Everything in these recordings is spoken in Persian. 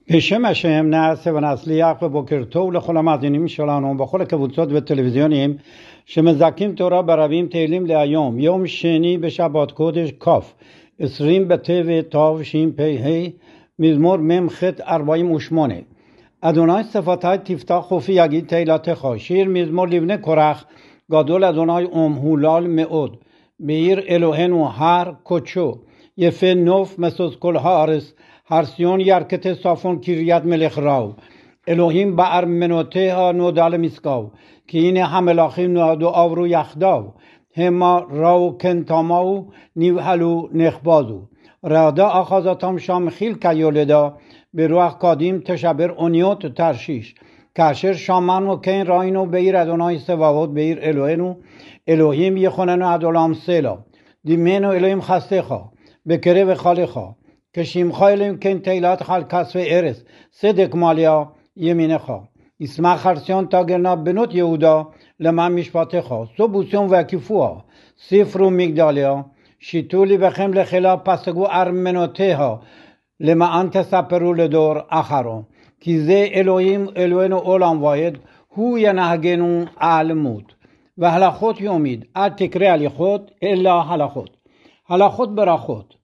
בשם השם נעשה ונצליח ובוקר טוב לכל המאזינים שלנו בכל הקבוצות וטלוויזיונים שמזכים תורה ברבים תהילים להיום, יום שני בשבת קודש כ' 20 בטבת תשפ"ה, מזמור מ"ח 48. אדוני שפתי תפתח חופי יגיד תהילתך. שיר מזמור לבני קורח. גדול אדוני ומהולל מאוד, בעיר אלוהינו הר קודשו, יפה נוף משוש כל הארץ, הר ציון ירכתי צפון קריית מלך ראו. אלוהים בארמנותיה נודע למשגב, כי הנה המלאכים נועדו עברו יחדיו, המה ראו כן תמהו נבהלו נחבזו. רעדה אחזתם שם חיל כיולדה, ברוח קדים תשבר אוניות תרשיש. כאשר שמענו כן ראינו בעיר אדוני צבאות, בעיר אלוהינו, אלוהים יכוננו עד עולם סלה. דימנו אלוהים חסדך בקרב חלך, כשמך אלוהים כן תהילתך על כספי ארץ, צדק מלאה ימינך. ישמח הר ציון תגרנה בנות יהודה למען משפטך, סובו ציון והקיפוה, ספרו מגדליה, שיתו לבכם לחילה, פסגו ארמנותיה, למען תספרו לדור אחרו. כי זה אלוהים אלוהינו עולם ועד, הוא ינהגנו על מות. והלכות יומיד, אל תקרא הליכות אלא הלכות. הלכות ברכות.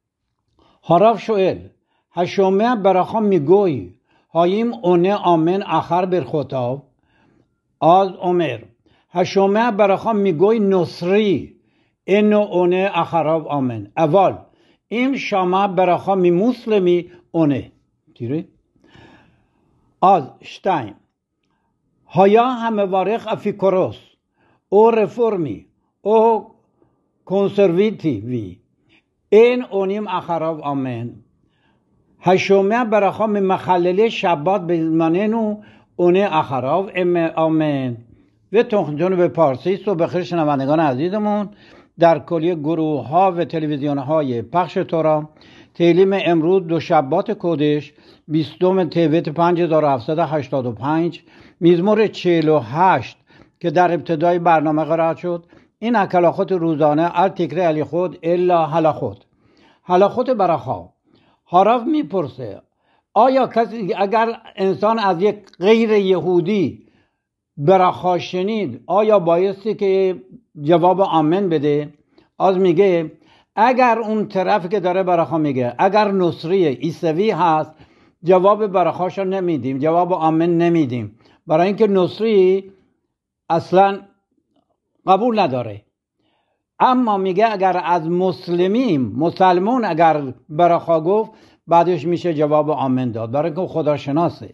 הרב שואל, השומע ברכה מגוי, האם עונה אמן אחר ברכותיו? אז אומר, השומע ברכה מגוי נוצרי, אינו עונה אחריו אמן. אבל אם שמע ברכה ממוסלמי, עונה. תראי. אז 2. היה המברך אפיקורוס, או רפורמי, או קונסרבטיבי, אין עונים אחריו אמן. השומע ברכה ממחללי שבת בזמננו, עונה אחריו אמן. و تخنیتون به پارسی صبح بخیر شنوندگان عزیزمون، در کلیه گروه ها و تلویزیون های پخش تورا تهیلیم امروز دو شبات کودش 20 تبت 5785 مزمور 48 که در ابتدای برنامه قرار شد. این اکلاخات روزانه التکره علی خود الا هلاخود. هلاخود برخا. هارف میپرسه آیا کسی اگر انسان از یک غیر یهودی برخا شنید آیا بایستی که جواب آمن بده؟ از میگه اگر اون طرفی که داره برخا میگه اگر نصری عیسوی هست جواب برخاش رو نمیدیم، جواب آمن نمیدیم، برای اینکه نصری اصلا قبول نداره. اما میگه اگر از مسلمون اگر برخا گفت بعدش میشه جواب آمن داد، برای اینکه خدا شناسه.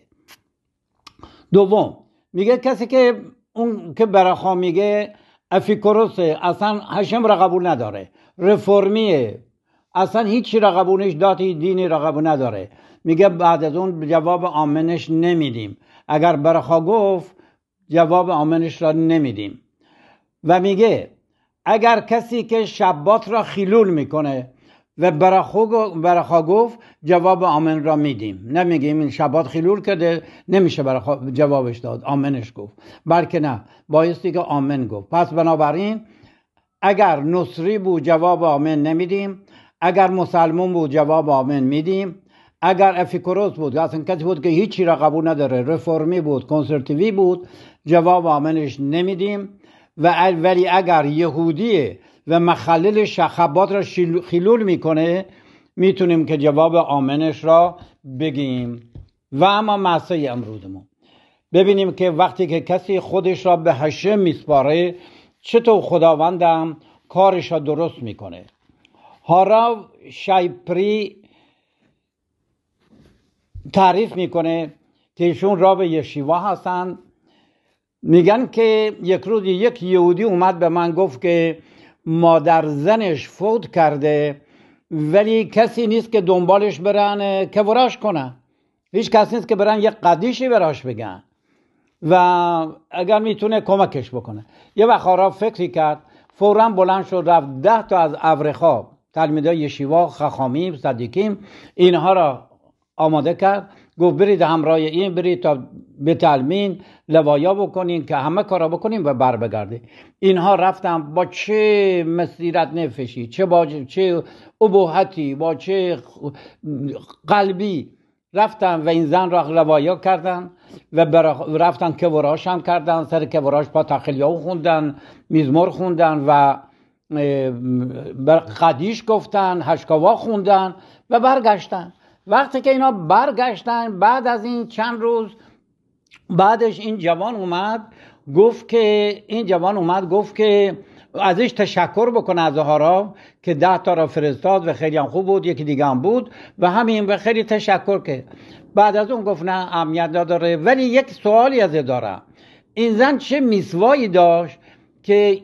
دوم میگه کسی که اون که برخا میگه افیکوروسه، اصلا هشم را قبول نداره، رفرمیه، اصلا هیچی را قبولش داتی دینی را قبول نداره، میگه بعد از اون جواب آمنش نمیدیم. اگر برخا گفت جواب آمنش را نمیدیم. و میگه اگر کسی که شبات را خیلول میکنه و برخا گفت جواب آمن را میدیم، نمیگیم این شبات خیلول کرده نمیشه جوابش داد آمنش گفت، بلکه نه بایستی که آمن گفت. پس بنابراین اگر نصری بود جواب آمن نمیدیم، اگر مسلمون بود جواب آمن میدیم، اگر افیکوروس بود اصلا کسی بود که هیچی را قبول نداره، رفرمی بود، کنسرتیوی بود، جواب آمنش نمیدیم. ولی اگر یهودیه و مخلل شخبات را خیلول میکنه میتونیم که جواب آمنش را بگیم. و اما مسئله امروزمون ببینیم که وقتی که کسی خودش را به هشم میسپاره چطور خداوندم کارش را درست میکنه. هاراو شایپری تعریف میکنه که ایشون راو یشیوا هستن. میگن که یک روز یک یهودی اومد به من گفت که مادر زنش فوت کرده ولی کسی نیست که دنبالش برن که وراش کنن، هیچ کسی نیست که برن یک قدیشی براش بگن و اگر میتونه کمکش بکنه. یه وقت را فکری کرد، فوراً بلند شد رفت 10 تا از ابرخا تلمیذای یشیوا، خخامیم، صدیقیم، اینها را آماده کرد. گفت برید همراه این برید تا به تلمین لوایا بکنین که همه کارا بکنین و بر بگرده. اینها رفتن با چه مسیرت نفشی، چه ابهتی، با چه قلبی رفتن و این زن را روایا کردن و رفتن کوراش هم کردن، سر کوراش پا تخلیه خوندن، میزمور خوندن و قدیش گفتن، هشکاوا خوندن و برگشتن. وقتی که اینا برگشتن بعد از این چند روز بعدش این جوان اومد گفت که ازش تشکر بکنه از اهارا که 10 تا را فرستاد و خیلی هم خوب بود، یکی دیگه هم بود و همین و خیلی تشکر که. بعد از اون گفت نه اهمیت نداره، ولی یک سوالی ازش دارم. این زن چه میسوایی داشت که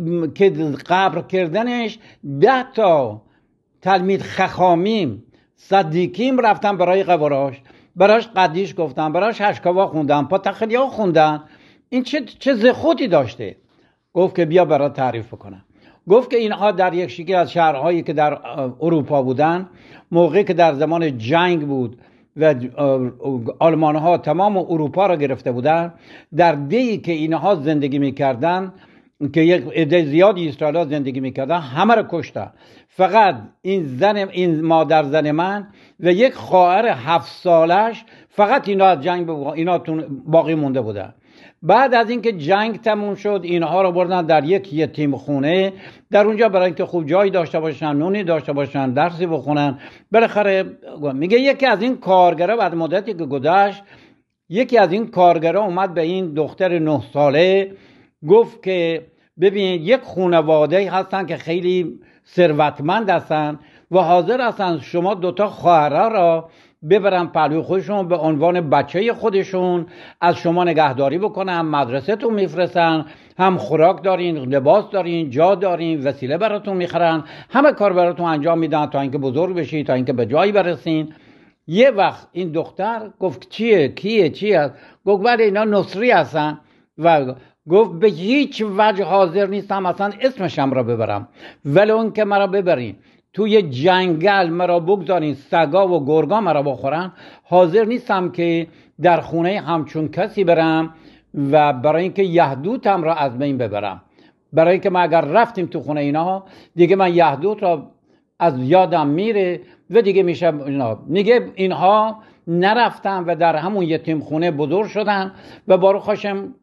قبر کردنش 10 تا تلمید خخامیم صدیقیم رفتن برای قبراش، براش قدیش گفتن، براش هشکاوا خوندن، پا تخلیه خوندن. این چه زخوتی داشته؟ گفت که بیا برات تعریف بکنم. گفت که اینها در یکی از شهرهایی که در اروپا بودن، موقعی که در زمان جنگ بود و آلمان ها تمام اروپا را گرفته بودن، در دیی که اینها زندگی میکردن که یک عده زیادی اسرائیل زندگی میکردن، همه را کشتن. فقط این مادر زن من و یک خواهر 7 سالش، فقط اینا از جنگ اینا باقی مونده بودن. بعد از اینکه جنگ تموم شد اینها رو بردن در یک یتیم خونه، در اونجا برای اینکه خوب جایی داشته باشن، نونی داشته باشن، درسی بخونن. بالاخره میگه یکی از این کارگرا بعد مدتی که گذشت، یکی از این کارگرا اومد به این دختر 9 ساله گفت که ببین یک خانواده هستن که خیلی ثروتمند هستن و حاضر هستن شما 2 تا خواهرها را ببرن پهلوی خودشون، به عنوان بچه خودشون از شما نگهداری بکنن، مدرسه تون میفرستن، هم خوراک دارین، لباس دارین، جا دارین، وسیله براتون میخرن، همه کار براتون انجام میدن تا اینکه بزرگ بشید، تا اینکه به جایی برسین. یه وقت این دختر گفت چیه؟ گفت ولی اینا نصری هستن و گفت به هیچ وجه حاضر نیستم اصلا اسمشم را ببرم، ولی اون که مرا ببرین توی جنگل مرا بگذارین، سگا و گرگا مرا بخورن، حاضر نیستم که در خونه همچون کسی برم و برای اینکه یهودم را از بین ببرم. برای اینکه ما اگر رفتیم تو خونه اینا دیگه من یهود را از یادم میره و دیگه میشه اینا. میگه اینها نرفتن و در همون یتیم خونه بزرگ شدن و باروخ هاشم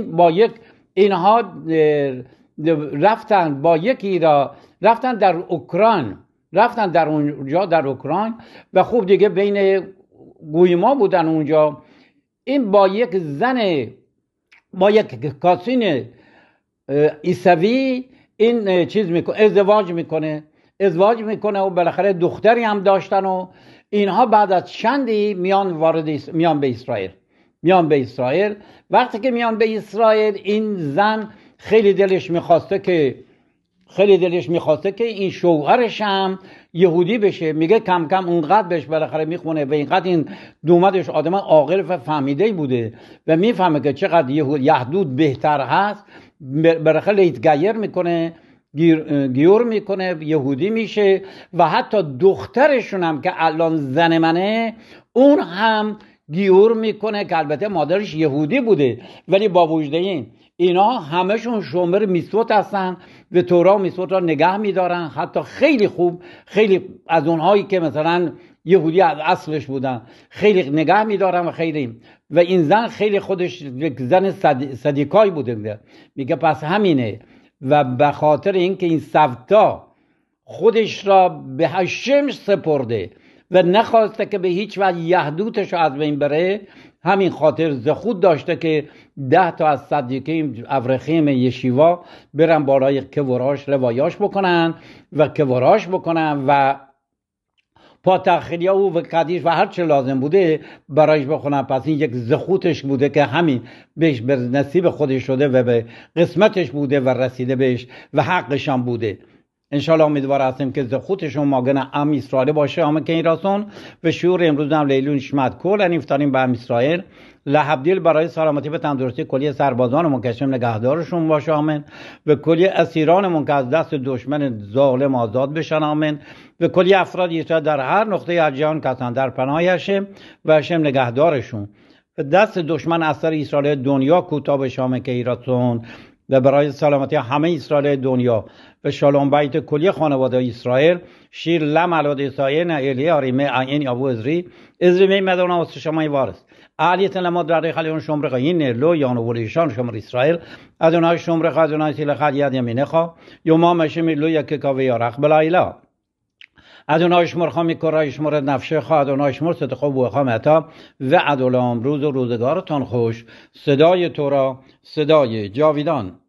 اینها رفتن با یکی را رفتن در اوکراین، رفتن در اونجا در اوکراین و خوب دیگه بین گویما بودن اونجا. این با یک زن، با یک کاسین عیسوی این چیز میکنه، ازدواج میکنه و بالاخره دختری هم داشتن و اینها بعد از چندی میان به اسرائیل. وقتی که میان به اسرائیل این زن خیلی دلش میخواسته که این شوهرش هم یهودی بشه. میگه کم کم اونقدر بهش بالاخره میخونه و اینقدر این دومدش آدم عاقل و فهمیده بوده و میفهمه که چقدر یهود بهتر هست، بالاخره لیتگیر میکنه، گیور میکنه، یهودی میشه و حتی دخترشون هم که الان زن منه اون هم گیور میکنه که البته مادرش یهودی بوده، ولی با وجود اینا همشون شومر میسوت هستن و تورا و میسوت را نگه میدارن. حتی خیلی خوب، خیلی از اونهایی که مثلا یهودی از اصلش بودن خیلی نگه میدارن و این زن خیلی خودش یک زن صدیقای بوده. میگه پس همینه و به خاطر اینکه این سبتا خودش را به هشم سپرده و نخواسته که به هیچ وجه یهودش از بین بره، همین خاطر زخود داشته که 10 تا از صدیقین ابرخیم یشیوا برن بالای کوراش روایاش بکنن و پاتخیلی و قدیش و هر چه لازم بوده برایش بخونن. پس این یک زخوتش بوده که همین بهش به نصیب خودش شده و به قسمتش بوده و رسیده بهش و حقش هم بوده. انشالله امیدوار هستیم که زخوتشون ماگن ام اسرائیل باشه. همه که این راسون و شعور امروز هم لیلون شمد کل نفتاریم به ام اسرائیل لحبدیل برای سلامتی و تندرستی کلی سربازان مکشم نگهدارشون باشه. آمین. و کلی اسیرانمون که از دست دشمن ظالم آزاد بشن. آمین. و کلی افرادی که در هر نقطه از جهان کسان در پناه هشم و هشم نگهدارشون و دست دشمن اثر اسرائیل دنیا کوتاه بشه. آمین که ایراتون و برای سلامتی همه اسرائیل دنیا و شالوم بیت کلی خانواده اسرائیل شیر لم علاد سایه نه الی آریمه این ابو ازری می مدونا و شمای وارس علیت لما در خلیون شمرق این لو یان ولیشان شمر اسرائیل ادونای شمرق ادونای سیل خلیات یمینخا یوما مشمی لو یک کاوی یارخ بلایلا ادونای شمر خامی کرای شمر نفشه خوا ادونای شمر صدقه و خامتا و ادولام روز و روزگارتان خوش صدای تو را صدای جاویدان.